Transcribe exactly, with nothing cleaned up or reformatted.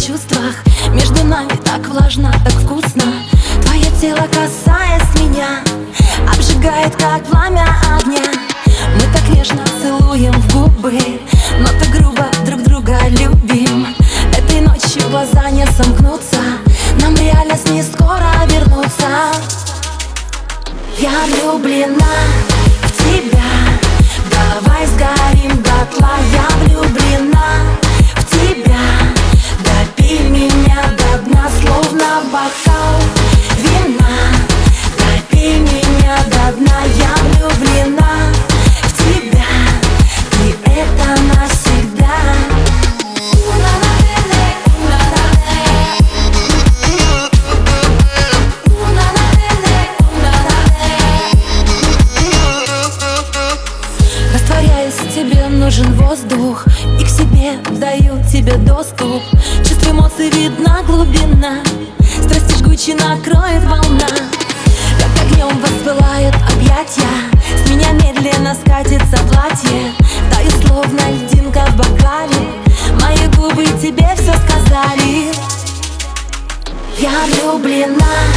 чувствах. Между нами так влажно, так вкусно. Твое тело, касаясь меня, обжигает, как пламя огня. Мы так нежно целуем в губы, но так грубо друг друга любим. Этой ночью глаза не сомкнутся, нам в реальность не скоро вернуться. Я влюблена в тебя, давай сгорим дотла. Я влюблена в тебя, допей меня до дна, словно бокал вина. Допей меня до дна. Я влюблена в тебя, и это навсегда. Растворяясь, тебе нужен воздух, и к себе даю тебе доступ. Чувств, эмоций видна глубина, страсти жгучей накроет волна. Как огнем воспылают объятия, с меня медленно скатится платье. Таю, словно льдинка в бокале, мои губы тебе все сказали. Я влюблена